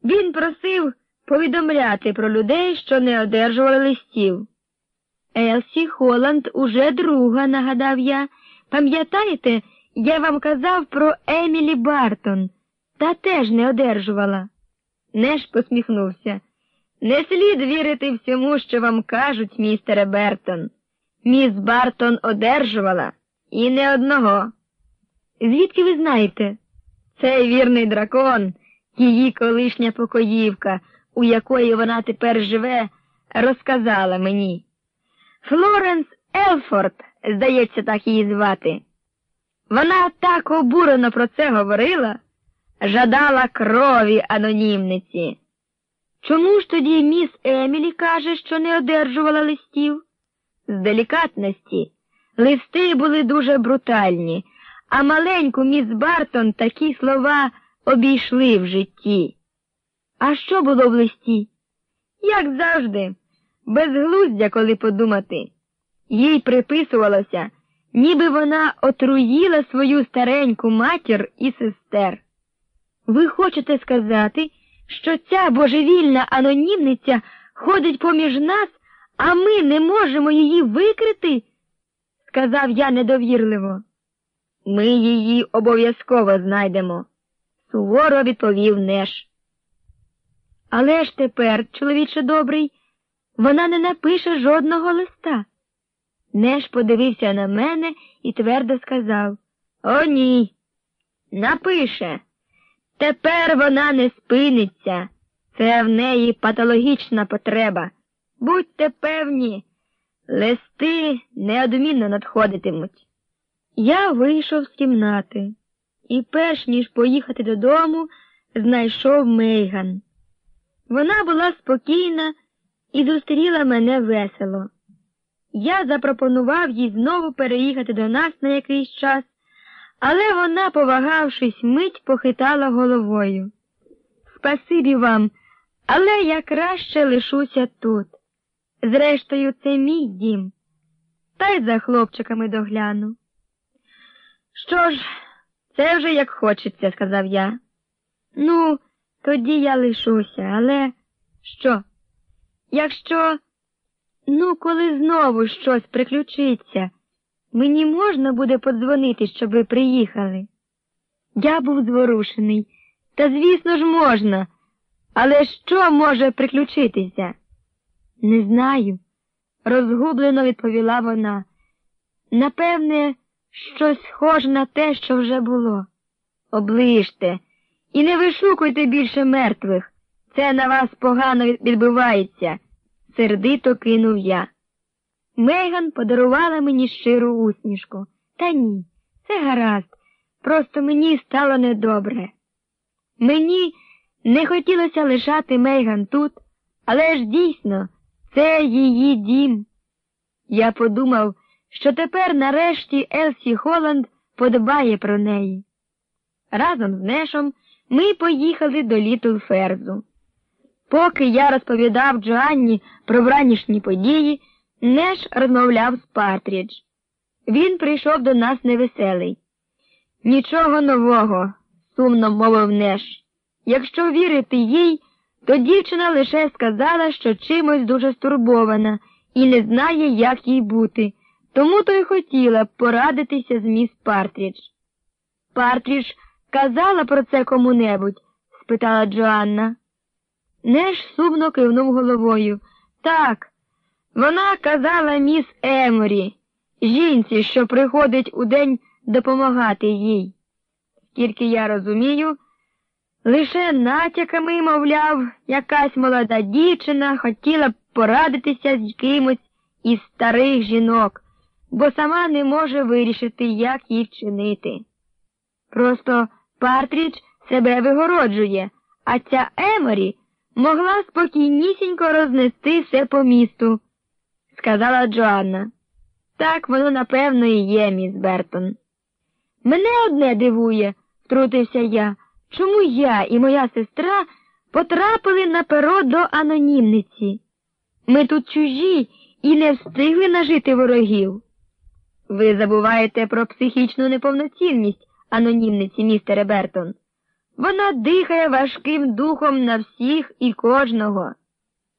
Він просив повідомляти про людей, що не одержували листів. Елсі Холланд уже друга, нагадав я. Пам'ятаєте, я вам казав про Емілі Бартон, та теж не одержувала. Неш посміхнувся. Не слід вірити всьому, що вам кажуть, містере Бертон. Міс Бартон одержувала, і не одного. Звідки ви знаєте? Цей вірний дракон, її колишня покоївка, у якої вона тепер живе, розказала мені. Флоренс Елфорд, здається, так її звати. Вона так обурено про це говорила, жадала крові анонімниці. Чому ж тоді міс Емілі каже, що не одержувала листів? З делікатності. Листи були дуже брутальні, а маленьку міс Бартон такі слова обійшли в житті. А що було в листі? Як завжди, безглуздя, коли подумати. Їй приписувалося, ніби вона отруїла свою стареньку матір і сестер. Ви хочете сказати, що ця божевільна анонімниця ходить поміж нас, а ми не можемо її викрити? Сказав я недовірливо. Ми її обов'язково знайдемо, суворо відповів Неш. Але ж тепер, чоловіче добрий, вона не напише жодного листа. Неш подивився на мене і твердо сказав: «О, ні, напише. Тепер вона не спиниться. Це в неї патологічна потреба. Будьте певні, листи неодмінно надходитимуть». Я вийшов з кімнати і перш ніж поїхати додому, знайшов Мейган. Вона була спокійна і зустріла мене весело. Я запропонував їй знову переїхати до нас на якийсь час, але вона, повагавшись, мить похитала головою. «Спасибі вам, але я краще лишуся тут. Зрештою, це мій дім. Та й за хлопчиками догляну». «Що ж, це вже як хочеться», — сказав я. «Ну, тоді я лишуся, але що? Якщо, коли знову щось приключиться, мені можна буде подзвонити, щоб ви приїхали?» Я був зворушений. «Та, звісно ж, можна. Але що може приключитися?» «Не знаю», — розгублено відповіла вона. «Напевне, щось схоже на те, що вже було». «Оближте і не вишукуйте більше мертвих. Це на вас погано відбувається», — сердито кинув я. Мейган подарувала мені щиру усмішку. «Та ні, це гаразд, просто мені стало недобре». Мені не хотілося лишати Мейган тут, але ж дійсно, це її дім. Я подумав, що тепер нарешті Елсі Холланд подбає про неї. Разом з Нешом ми поїхали до Літлферзу. Поки я розповідав Джоанні про вранішні події, Неш розмовляв з Партрідж. Він прийшов до нас невеселий. «Нічого нового», — сумно мовив Неш. «Якщо вірити їй, то дівчина лише сказала, що чимось дуже стурбована і не знає, як їй бути, тому то й хотіла порадитися з міс Партрідж». «Партрідж казала про це кому-небудь?» — спитала Джоанна. Неш сумно кивнув головою. «Так, вона казала міс Еморі, жінці, що приходить удень допомагати їй. Скільки я розумію, лише натяками, мовляв, якась молода дівчина хотіла б порадитися з кимось із старих жінок, бо сама не може вирішити, як їй вчинити. Просто Партрідж себе вигороджує, а ця Еморі могла спокійнісінько рознести все по місту», — сказала Джоанна. «Так воно, напевно, і є, міс Бертон». «Мене одне дивує», — втрутився я, — «чому я і моя сестра потрапили на перо до анонімниці? Ми тут чужі і не встигли нажити ворогів». «Ви забуваєте про психічну неповноцінність анонімниці, містере Бертон. Вона дихає важким духом на всіх і кожного.